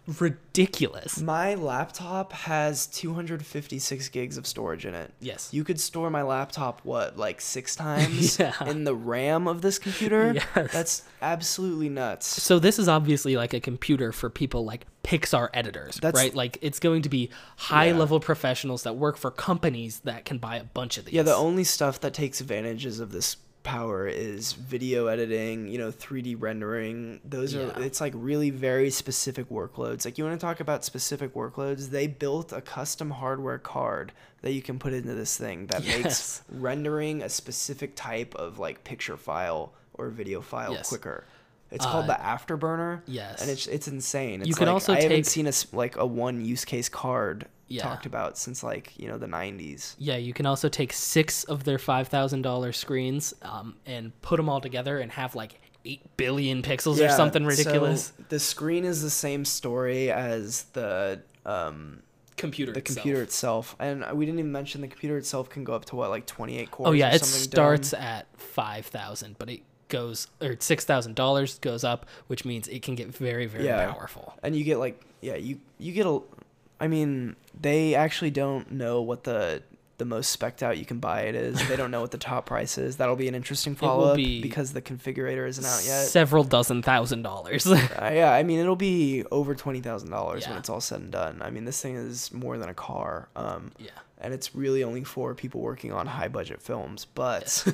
ridiculous. My laptop has two hundred fifty-six gigs of storage in it. Yes. You could store my laptop, what, like six times Yeah. in the RAM of this computer? Yes. That's absolutely nuts. So this is obviously like a computer for people like Pixar editors, That's- right? Like it's going to be high-level professionals that work for companies that can buy a bunch of these. Yeah, the only stuff that takes advantages of this power is video editing, you know, three D rendering. Those Yeah. are, it's like really very specific workloads. Like you want to talk about specific workloads, they built a custom hardware card that you can put into this thing that Yes. makes rendering a specific type of like picture file or video file Yes. quicker. It's called Uh, the Afterburner. yes. And it's it's insane. It's You can like, also I haven't take- seen a s- like a one use case card Yeah. talked about since like, you know, the nineties. Yeah, you can also take six of their five thousand dollars screens um, and put them all together and have like eight billion pixels or something ridiculous. So the screen is the same story as the um computer the itself. computer itself, and we didn't even mention the computer itself can go up to what, like twenty-eight cores. Oh yeah, or it something starts dumb. at five thousand, but it goes or six thousand dollars goes up, which means it can get very very Yeah. powerful. And you get like yeah you you get a. I mean, they actually don't know what the the most spec'd out you can buy it is. They don't know what the top price is. That'll be an interesting will follow up be because the configurator isn't out yet. Several dozen thousand dollars. Uh, yeah, I mean it'll be over twenty thousand dollars when Yeah. it's all said and done. I mean this thing is more than a car, um, Yeah. and it's really only for people working on high budget films. But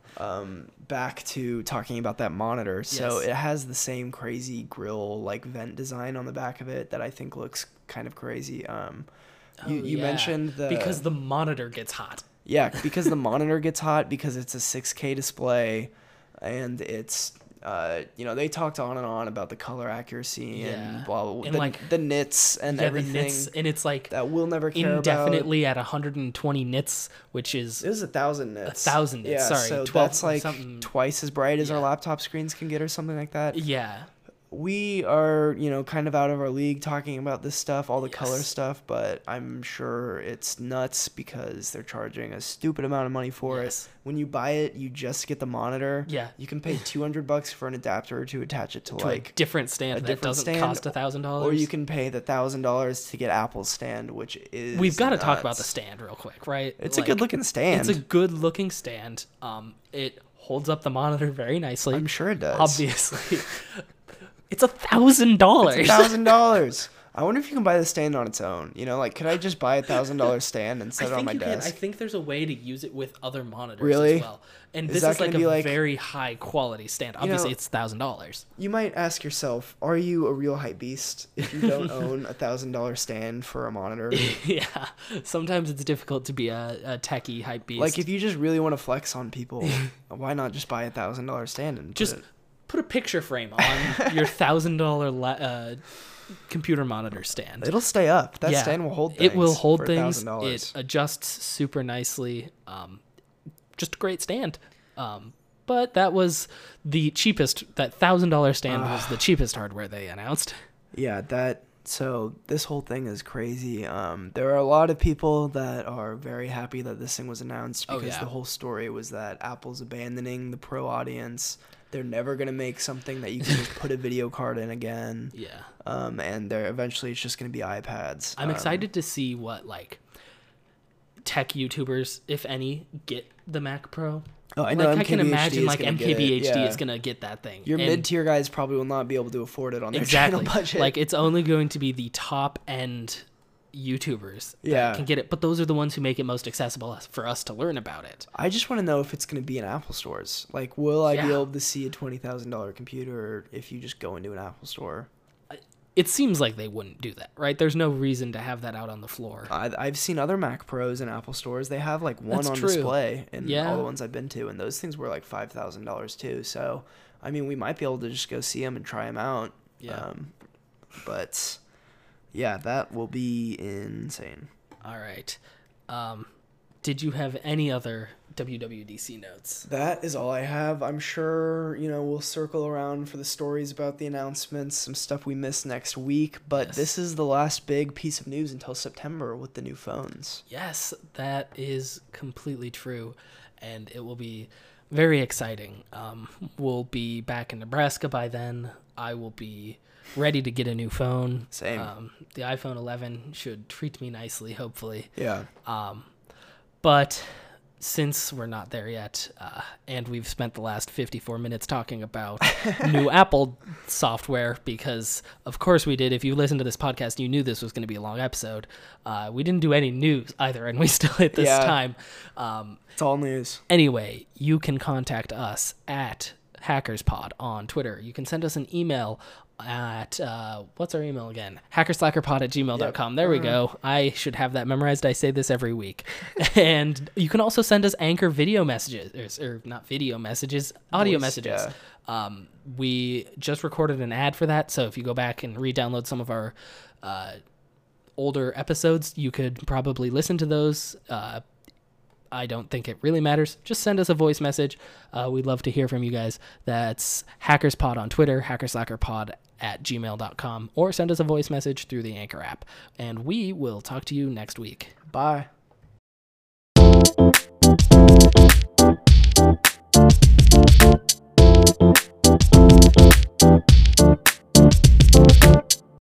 um, back to talking about that monitor, so Yes. it has the same crazy grill like vent design on the back of it that I think looks kind of crazy. Um, you Oh, you yeah. mentioned the because the monitor gets hot. yeah, because the monitor gets hot because it's a six K display, and it's uh you know they talked on and on about the color accuracy Yeah. and blah blah, blah And, the, like, the nits and Yeah, the everything nits, and it's like that we'll never care about. indefinitely at one hundred twenty nits, which is It was a thousand nits. A thousand nits, Yeah, sorry, so twelve that's like something- twice as bright as our Yeah. laptop screens can get, or something like that. yeah. We are, you know, kind of out of our league talking about this stuff, all the color Yes. stuff, but I'm sure it's nuts because they're charging a stupid amount of money for Yes. it. When you buy it, you just get the monitor. Yeah. You can pay two hundred bucks for an adapter to attach it to, To like a different stand a that different doesn't stand, cost a thousand dollars. or you can pay the one thousand dollars to get Apple's stand, which is We've got to talk about the nuts. stand real quick, right? It's Like, a good looking stand. It's a good looking stand. Um, it holds up the monitor very nicely. I'm sure it does. Obviously, it's a thousand dollars. thousand dollars. I wonder if you can buy the stand on its own. You know, like, could I just buy a thousand dollar stand and I set it on think my you can. I desk? think there's a way to use it with other monitors Really? as well. And Is this that is like gonna a be like- very high quality stand. Obviously, know- it's thousand dollars. You might ask yourself, are you a real hype beast if you don't own a thousand dollar stand for a monitor? Yeah. Sometimes it's difficult to be a, a techie hype beast. Like, if you just really want to flex on people, why not just buy a thousand dollar stand and just put it? put a picture frame on your thousand dollar la- uh, computer monitor stand. It'll stay up. That Yeah, stand will hold things. It will hold for things. one thousand dollars. It adjusts super nicely. Um, just a great stand. Um, but that was the cheapest. That thousand dollar stand was the cheapest hardware they announced. Yeah, that. So this whole thing is crazy. Um, there are a lot of people that are very happy that this thing was announced Oh, because yeah. the whole story was that Apple's abandoning the pro audience. They're never gonna make something that you can just put a video card in again. Yeah. Um, and they're eventually it's just gonna be iPads. I'm Um, excited to see what like tech YouTubers, if any, get the Mac Pro. Oh, I know. Like I can M K B H D imagine is like gonna M get K B it, H D yeah. is gonna get that thing. Your And- mid tier guys probably will not be able to afford it on their exactly channel budget. like it's only going to be the top end YouTubers that Yeah. can get it, but those are the ones who make it most accessible for us to learn about it. I just want to know if it's going to be in Apple stores. Like, will I be Yeah. able to see a twenty thousand dollar computer if you just go into an Apple store? It seems like they wouldn't do that, right? There's no reason to have that out on the floor. I, I've seen other Mac Pros in Apple stores. They have like one That's on true. display in Yeah. all the ones I've been to, and those things were like five thousand dollars too. So, I mean, we might be able to just go see them and try them out. Yeah. Um, but yeah, that will be insane. All right. Um, did you have any other W W D C notes? That is all I have. I'm sure, you know, we'll circle around for the stories about the announcements, some stuff we missed next week, but Yes. this is the last big piece of news until September with the new phones. Yes, that is completely true, and it will be very exciting. Um, we'll be back in Nebraska by then. I will be ready to get a new phone. Same. Um, the iPhone eleven should treat me nicely, hopefully. Yeah. Um, but since we're not there yet, uh, and we've spent the last fifty-four minutes talking about new Apple software, because of course we did. If you listen to this podcast, you knew this was going to be a long episode. Uh, we didn't do any news either, and we still hit this Yeah. time. Um, It's all news. Anyway, you can contact us at HackersPod on Twitter. You can send us an email at, uh, what's our email again? hackerslackerpod at gmail dot com. Yep. There we Uh-huh. go. I should have that memorized. I say this every week. And you can also send us Anchor video messages, or, or not video messages, audio Voice, messages. yeah. Um, we just recorded an ad for that, so if you go back and re-download some of our uh, older episodes, you could probably listen to those. Uh, I don't think it really matters. Just send us a voice message. Uh, we'd love to hear from you guys. That's HackersPod on Twitter, hackerslackerpod at gmail dot com, or send us a voice message through the Anchor app. And we will talk to you next week. Bye.